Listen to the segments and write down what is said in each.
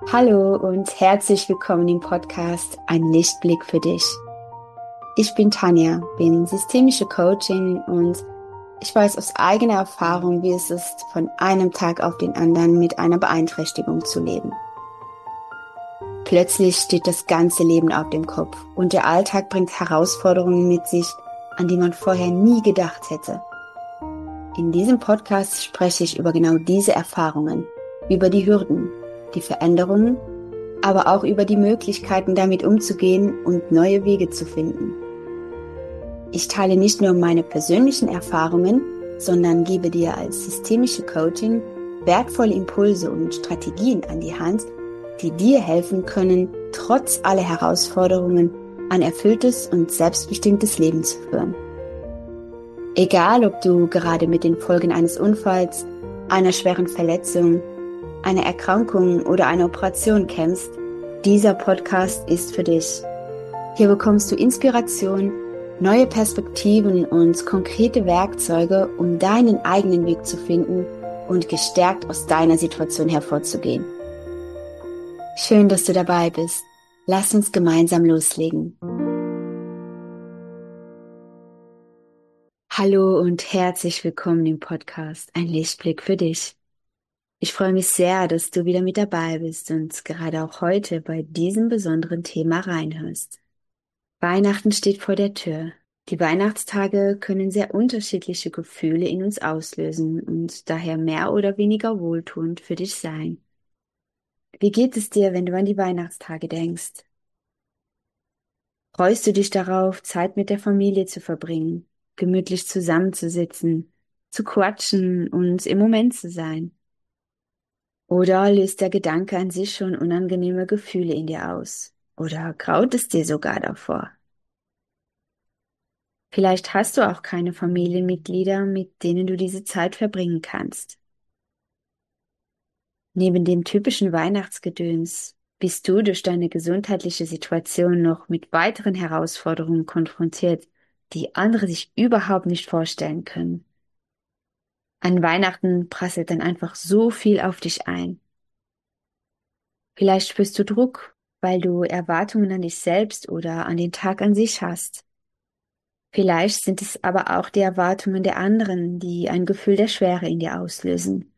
Hallo und herzlich willkommen im Podcast Ein Lichtblick für dich. Ich bin Tanja, bin systemische Coachin und ich weiß aus eigener Erfahrung, wie es ist, von einem Tag auf den anderen mit einer Beeinträchtigung zu leben. Plötzlich steht das ganze Leben auf dem Kopf und der Alltag bringt Herausforderungen mit sich, an die man vorher nie gedacht hätte. In diesem Podcast spreche ich über genau diese Erfahrungen, über die Hürden, die Veränderungen, aber auch über die Möglichkeiten, damit umzugehen und neue Wege zu finden. Ich teile nicht nur meine persönlichen Erfahrungen, sondern gebe dir als systemische Coachin wertvolle Impulse und Strategien an die Hand, die dir helfen können, trotz aller Herausforderungen ein erfülltes und selbstbestimmtes Leben zu führen. Egal, ob du gerade mit den Folgen eines Unfalls, einer schweren Verletzung, einer Erkrankung oder einer Operation kämpfst, dieser Podcast ist für dich. Hier bekommst du Inspiration, neue Perspektiven und konkrete Werkzeuge, um deinen eigenen Weg zu finden und gestärkt aus deiner Situation hervorzugehen. Schön, dass du dabei bist. Lass uns gemeinsam loslegen. Hallo und herzlich willkommen im Podcast Ein Lichtblick für dich. Ich freue mich sehr, dass du wieder mit dabei bist und gerade auch heute bei diesem besonderen Thema reinhörst. Weihnachten steht vor der Tür. Die Weihnachtstage können sehr unterschiedliche Gefühle in uns auslösen und daher mehr oder weniger wohltuend für dich sein. Wie geht es dir, wenn du an die Weihnachtstage denkst? Freust du dich darauf, Zeit mit der Familie zu verbringen, gemütlich zusammenzusitzen, zu quatschen und im Moment zu sein? Oder löst der Gedanke an sich schon unangenehme Gefühle in dir aus? Oder graut es dir sogar davor? Vielleicht hast du auch keine Familienmitglieder, mit denen du diese Zeit verbringen kannst. Neben dem typischen Weihnachtsgedöns bist du durch deine gesundheitliche Situation noch mit weiteren Herausforderungen konfrontiert, die andere sich überhaupt nicht vorstellen können. An Weihnachten prasselt dann einfach so viel auf dich ein. Vielleicht spürst du Druck, weil du Erwartungen an dich selbst oder an den Tag an sich hast. Vielleicht sind es aber auch die Erwartungen der anderen, die ein Gefühl der Schwere in dir auslösen.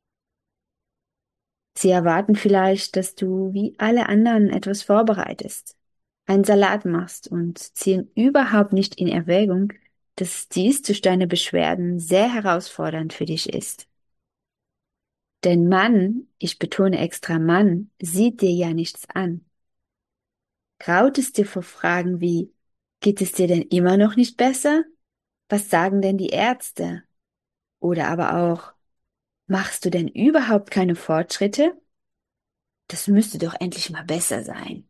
Sie erwarten vielleicht, dass du wie alle anderen etwas vorbereitest, einen Salat machst und ziehen überhaupt nicht in Erwägung, dass dies durch deine Beschwerden sehr herausfordernd für dich ist. Denn Mann, ich betone extra Mann, sieht dir ja nichts an. Graut es dir vor Fragen wie, geht es dir denn immer noch nicht besser? Was sagen denn die Ärzte? Oder aber auch, machst du denn überhaupt keine Fortschritte? Das müsste doch endlich mal besser sein.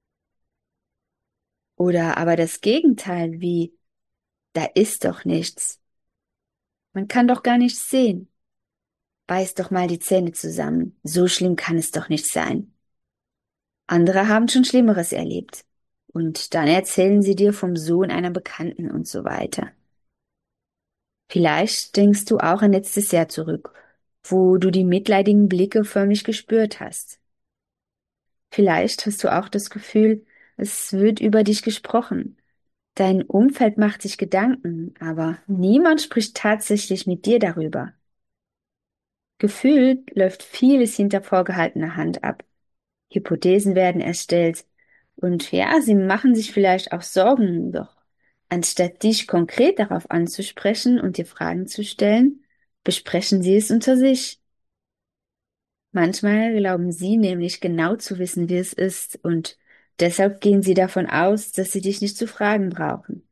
Oder aber das Gegenteil wie, da ist doch nichts. Man kann doch gar nichts sehen. Beiß doch mal die Zähne zusammen. So schlimm kann es doch nicht sein. Andere haben schon Schlimmeres erlebt. Und dann erzählen sie dir vom Sohn einer Bekannten und so weiter. Vielleicht denkst du auch an letztes Jahr zurück, wo du die mitleidigen Blicke förmlich gespürt hast. Vielleicht hast du auch das Gefühl, es wird über dich gesprochen. Dein Umfeld macht sich Gedanken, aber niemand spricht tatsächlich mit dir darüber. Gefühlt läuft vieles hinter vorgehaltener Hand ab. Hypothesen werden erstellt und ja, sie machen sich vielleicht auch Sorgen, doch anstatt dich konkret darauf anzusprechen und dir Fragen zu stellen, besprechen sie es unter sich. Manchmal glauben sie nämlich genau zu wissen, wie es ist, und deshalb gehen sie davon aus, dass sie dich nicht zu fragen brauchen.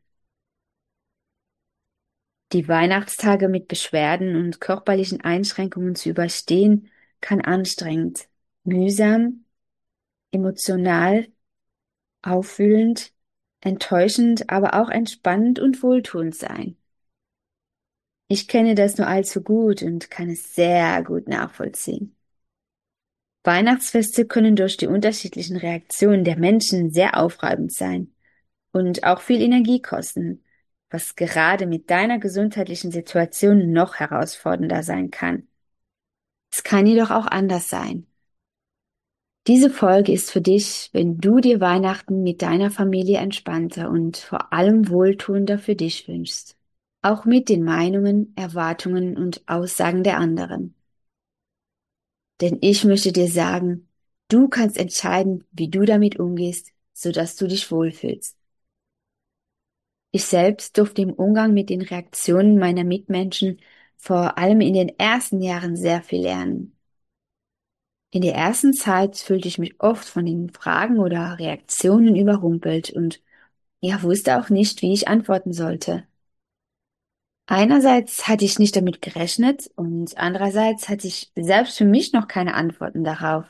Die Weihnachtstage mit Beschwerden und körperlichen Einschränkungen zu überstehen, kann anstrengend, mühsam, emotional, aufwühlend, enttäuschend, aber auch entspannend und wohltuend sein. Ich kenne das nur allzu gut und kann es sehr gut nachvollziehen. Weihnachtsfeste können durch die unterschiedlichen Reaktionen der Menschen sehr aufreibend sein und auch viel Energie kosten, was gerade mit deiner gesundheitlichen Situation noch herausfordernder sein kann. Es kann jedoch auch anders sein. Diese Folge ist für dich, wenn du dir Weihnachten mit deiner Familie entspannter und vor allem wohltuender für dich wünschst. Auch mit den Meinungen, Erwartungen und Aussagen der anderen. Denn ich möchte dir sagen, du kannst entscheiden, wie du damit umgehst, sodass du dich wohlfühlst. Ich selbst durfte im Umgang mit den Reaktionen meiner Mitmenschen vor allem in den ersten Jahren sehr viel lernen. In der ersten Zeit fühlte ich mich oft von den Fragen oder Reaktionen überrumpelt und ja, wusste auch nicht, wie ich antworten sollte. Einerseits hatte ich nicht damit gerechnet und andererseits hatte ich selbst für mich noch keine Antworten darauf.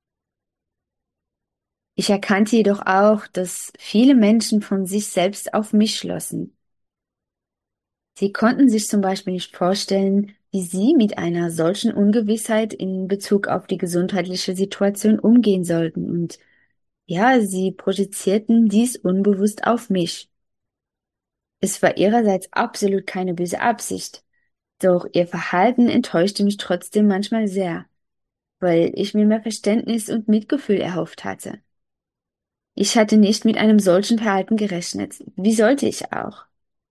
Ich erkannte jedoch auch, dass viele Menschen von sich selbst auf mich schlossen. Sie konnten sich zum Beispiel nicht vorstellen, wie sie mit einer solchen Ungewissheit in Bezug auf die gesundheitliche Situation umgehen sollten und ja, sie projizierten dies unbewusst auf mich. Es war ihrerseits absolut keine böse Absicht, doch ihr Verhalten enttäuschte mich trotzdem manchmal sehr, weil ich mir mehr Verständnis und Mitgefühl erhofft hatte. Ich hatte nicht mit einem solchen Verhalten gerechnet. Wie sollte ich auch?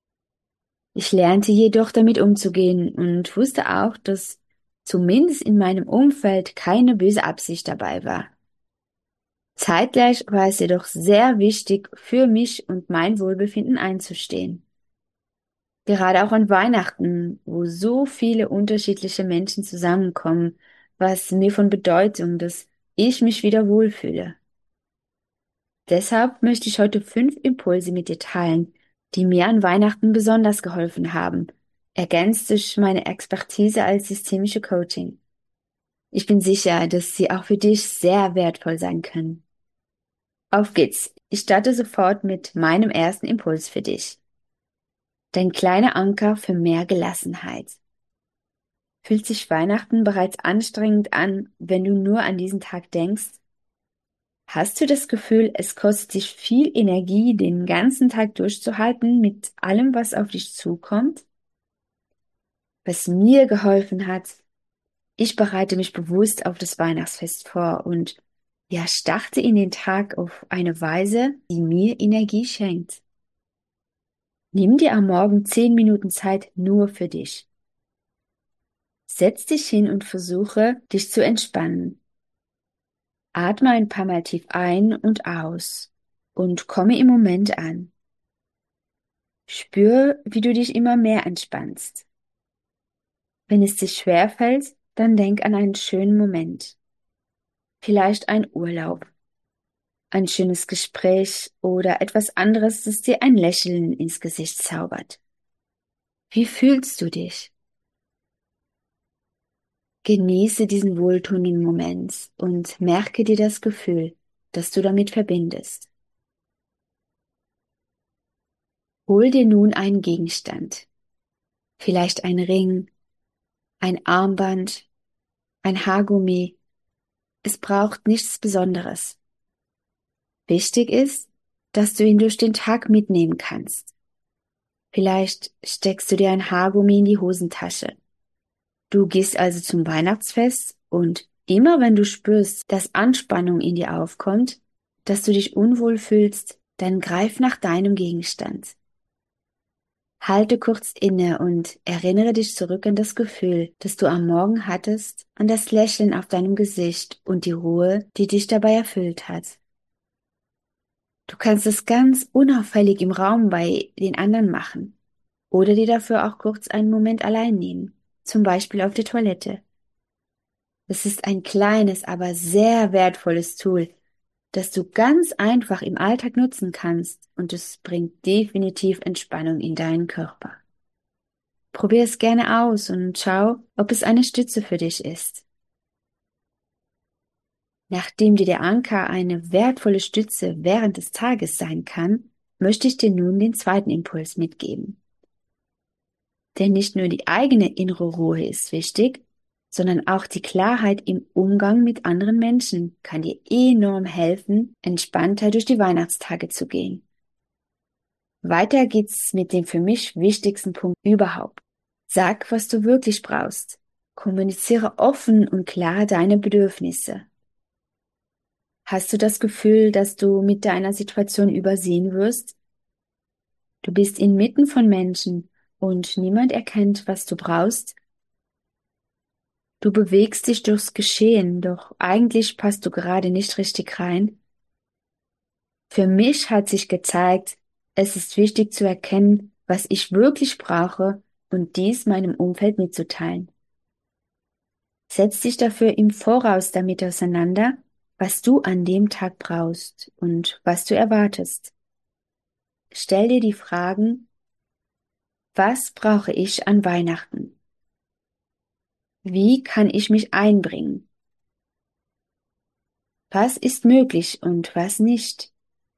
Ich lernte jedoch damit umzugehen und wusste auch, dass zumindest in meinem Umfeld keine böse Absicht dabei war. Zeitgleich war es jedoch sehr wichtig, für mich und mein Wohlbefinden einzustehen. Gerade auch an Weihnachten, wo so viele unterschiedliche Menschen zusammenkommen, war es mir von Bedeutung, dass ich mich wieder wohlfühle. Deshalb möchte ich heute 5 Impulse mit dir teilen, die mir an Weihnachten besonders geholfen haben, ergänzt durch meine Expertise als systemische Coaching. Ich bin sicher, dass sie auch für dich sehr wertvoll sein können. Auf geht's! Ich starte sofort mit meinem ersten Impuls für dich. Dein kleiner Anker für mehr Gelassenheit. Fühlt sich Weihnachten bereits anstrengend an, wenn du nur an diesen Tag denkst? Hast du das Gefühl, es kostet dich viel Energie, den ganzen Tag durchzuhalten mit allem, was auf dich zukommt? Was mir geholfen hat, ich bereite mich bewusst auf das Weihnachtsfest vor und ja, starte in den Tag auf eine Weise, die mir Energie schenkt. Nimm dir am Morgen 10 Minuten Zeit nur für dich. Setz dich hin und versuche, dich zu entspannen. Atme ein paar Mal tief ein und aus und komme im Moment an. Spür, wie du dich immer mehr entspannst. Wenn es dir schwerfällt, dann denk an einen schönen Moment. Vielleicht ein Urlaub, ein schönes Gespräch oder etwas anderes, das dir ein Lächeln ins Gesicht zaubert. Wie fühlst du dich? Genieße diesen wohltuenden Moment und merke dir das Gefühl, das du damit verbindest. Hol dir nun einen Gegenstand, vielleicht ein Ring, ein Armband, ein Haargummi. Es braucht nichts Besonderes. Wichtig ist, dass du ihn durch den Tag mitnehmen kannst. Vielleicht steckst du dir ein Haargummi in die Hosentasche. Du gehst also zum Weihnachtsfest und immer wenn du spürst, dass Anspannung in dir aufkommt, dass du dich unwohl fühlst, dann greif nach deinem Gegenstand. Halte kurz inne und erinnere dich zurück an das Gefühl, das du am Morgen hattest, an das Lächeln auf deinem Gesicht und die Ruhe, die dich dabei erfüllt hat. Du kannst es ganz unauffällig im Raum bei den anderen machen oder dir dafür auch kurz einen Moment allein nehmen, zum Beispiel auf der Toilette. Es ist ein kleines, aber sehr wertvolles Tool, das du ganz einfach im Alltag nutzen kannst und es bringt definitiv Entspannung in deinen Körper. Probier es gerne aus und schau, ob es eine Stütze für dich ist. Nachdem dir der Anker eine wertvolle Stütze während des Tages sein kann, möchte ich dir nun den zweiten Impuls mitgeben. Denn nicht nur die eigene innere Ruhe ist wichtig, sondern auch die Klarheit im Umgang mit anderen Menschen kann dir enorm helfen, entspannter durch die Weihnachtstage zu gehen. Weiter geht's mit dem für mich wichtigsten Punkt überhaupt. Sag, was du wirklich brauchst. Kommuniziere offen und klar deine Bedürfnisse. Hast du das Gefühl, dass du mit deiner Situation übersehen wirst? Du bist inmitten von Menschen und niemand erkennt, was du brauchst. Du bewegst dich durchs Geschehen, doch eigentlich passt du gerade nicht richtig rein. Für mich hat sich gezeigt, es ist wichtig zu erkennen, was ich wirklich brauche und dies meinem Umfeld mitzuteilen. Setz dich dafür im Voraus damit auseinander, was du an dem Tag brauchst und was du erwartest. Stell dir die Fragen: Was brauche ich an Weihnachten? Wie kann ich mich einbringen? Was ist möglich und was nicht?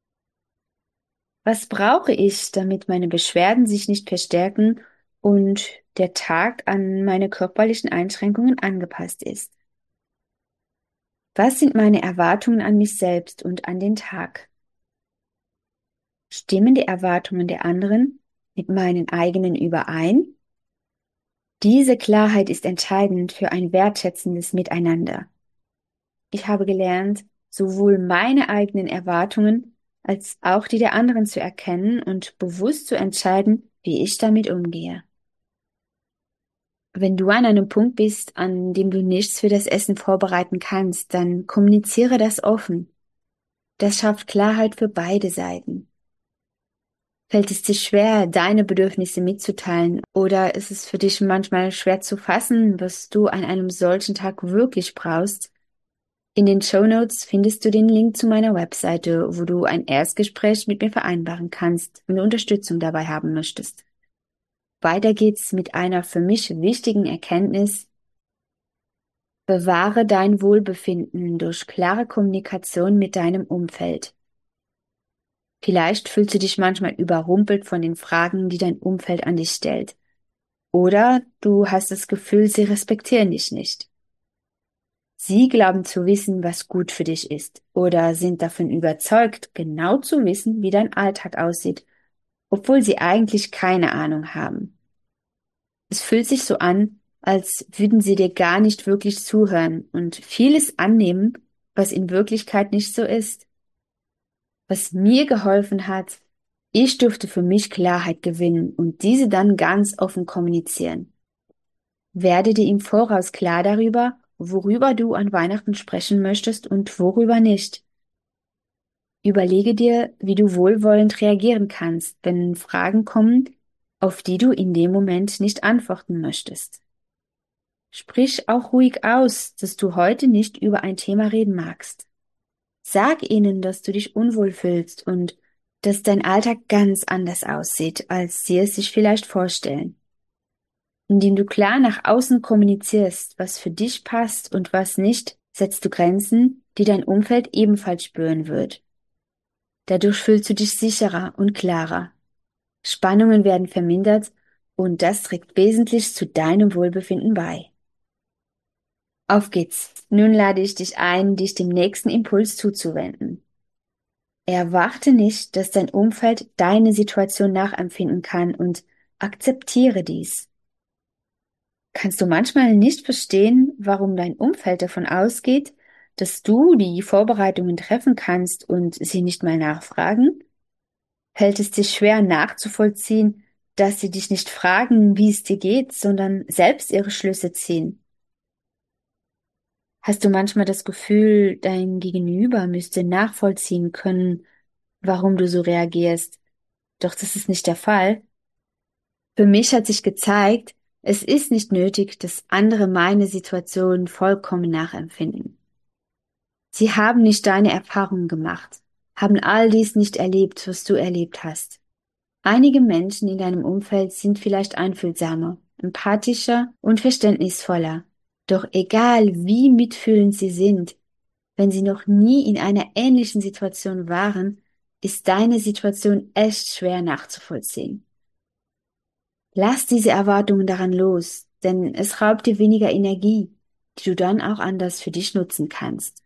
Was brauche ich, damit meine Beschwerden sich nicht verstärken und der Tag an meine körperlichen Einschränkungen angepasst ist? Was sind meine Erwartungen an mich selbst und an den Tag? Stimmen die Erwartungen der anderen mit meinen eigenen überein? Diese Klarheit ist entscheidend für ein wertschätzendes Miteinander. Ich habe gelernt, sowohl meine eigenen Erwartungen als auch die der anderen zu erkennen und bewusst zu entscheiden, wie ich damit umgehe. Wenn du an einem Punkt bist, an dem du nichts für das Essen vorbereiten kannst, dann kommuniziere das offen. Das schafft Klarheit für beide Seiten. Fällt es dir schwer, deine Bedürfnisse mitzuteilen, oder ist es für dich manchmal schwer zu fassen, was du an einem solchen Tag wirklich brauchst? In den Shownotes findest du den Link zu meiner Webseite, wo du ein Erstgespräch mit mir vereinbaren kannst, wenn du Unterstützung dabei haben möchtest. Weiter geht's mit einer für mich wichtigen Erkenntnis: Bewahre dein Wohlbefinden durch klare Kommunikation mit deinem Umfeld. Vielleicht fühlst du dich manchmal überrumpelt von den Fragen, die dein Umfeld an dich stellt. Oder du hast das Gefühl, sie respektieren dich nicht. Sie glauben zu wissen, was gut für dich ist, oder sind davon überzeugt, genau zu wissen, wie dein Alltag aussieht, obwohl sie eigentlich keine Ahnung haben. Es fühlt sich so an, als würden sie dir gar nicht wirklich zuhören und vieles annehmen, was in Wirklichkeit nicht so ist. Was mir geholfen hat: Ich durfte für mich Klarheit gewinnen und diese dann ganz offen kommunizieren. Werde dir im Voraus klar darüber, worüber du an Weihnachten sprechen möchtest und worüber nicht. Überlege dir, wie du wohlwollend reagieren kannst, wenn Fragen kommen, auf die du in dem Moment nicht antworten möchtest. Sprich auch ruhig aus, dass du heute nicht über ein Thema reden magst. Sag ihnen, dass du dich unwohl fühlst und dass dein Alltag ganz anders aussieht, als sie es sich vielleicht vorstellen. Indem du klar nach außen kommunizierst, was für dich passt und was nicht, setzt du Grenzen, die dein Umfeld ebenfalls spüren wird. Dadurch fühlst du dich sicherer und klarer. Spannungen werden vermindert und das trägt wesentlich zu deinem Wohlbefinden bei. Auf geht's! Nun lade ich dich ein, dich dem nächsten Impuls zuzuwenden. Erwarte nicht, dass dein Umfeld deine Situation nachempfinden kann und akzeptiere dies. Kannst du manchmal nicht verstehen, warum dein Umfeld davon ausgeht, dass du die Vorbereitungen treffen kannst und sie nicht mal nachfragen? Fällt es dir schwer nachzuvollziehen, dass sie dich nicht fragen, wie es dir geht, sondern selbst ihre Schlüsse ziehen? Hast du manchmal das Gefühl, dein Gegenüber müsste nachvollziehen können, warum du so reagierst? Doch das ist nicht der Fall. Für mich hat sich gezeigt, es ist nicht nötig, dass andere meine Situation vollkommen nachempfinden. Sie haben nicht deine Erfahrungen gemacht, haben all dies nicht erlebt, was du erlebt hast. Einige Menschen in deinem Umfeld sind vielleicht einfühlsamer, empathischer und verständnisvoller. Doch egal wie mitfühlend sie sind, wenn sie noch nie in einer ähnlichen Situation waren, ist deine Situation echt schwer nachzuvollziehen. Lass diese Erwartungen daran los, denn es raubt dir weniger Energie, die du dann auch anders für dich nutzen kannst.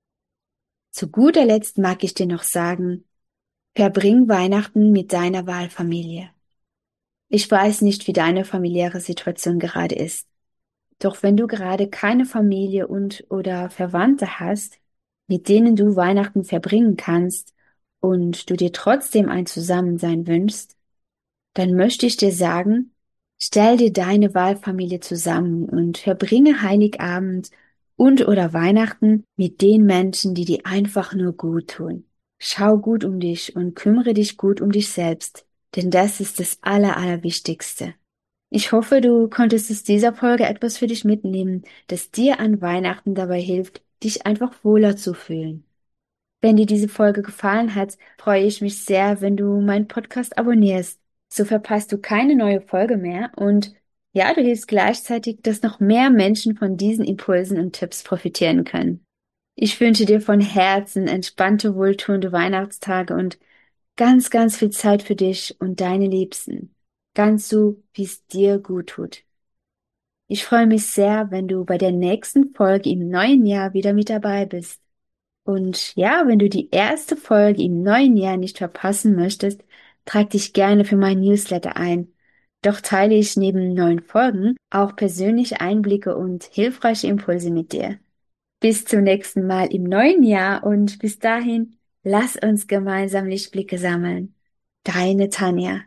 Zu guter Letzt mag ich dir noch sagen: Verbring Weihnachten mit deiner Wahlfamilie. Ich weiß nicht, wie deine familiäre Situation gerade ist. Doch wenn du gerade keine Familie und oder Verwandte hast, mit denen du Weihnachten verbringen kannst und du dir trotzdem ein Zusammensein wünschst, dann möchte ich dir sagen, stell dir deine Wahlfamilie zusammen und verbringe Heiligabend und oder Weihnachten mit den Menschen, die dir einfach nur gut tun. Schau gut um dich und kümmere dich gut um dich selbst, denn das ist das Allerwichtigste. Ich hoffe, du konntest aus dieser Folge etwas für dich mitnehmen, das dir an Weihnachten dabei hilft, dich einfach wohler zu fühlen. Wenn dir diese Folge gefallen hat, freue ich mich sehr, wenn du meinen Podcast abonnierst. So verpasst du keine neue Folge mehr und ja, du hilfst gleichzeitig, dass noch mehr Menschen von diesen Impulsen und Tipps profitieren können. Ich wünsche dir von Herzen entspannte, wohltuende Weihnachtstage und ganz viel Zeit für dich und deine Liebsten. Ganz so, wie es dir gut tut. Ich freue mich sehr, wenn du bei der nächsten Folge im neuen Jahr wieder mit dabei bist. Und ja, wenn du die erste Folge im neuen Jahr nicht verpassen möchtest, trag dich gerne für mein Newsletter ein. Doch teile ich neben neuen Folgen auch persönliche Einblicke und hilfreiche Impulse mit dir. Bis zum nächsten Mal im neuen Jahr und bis dahin, lass uns gemeinsam Lichtblicke sammeln. Deine Tanja.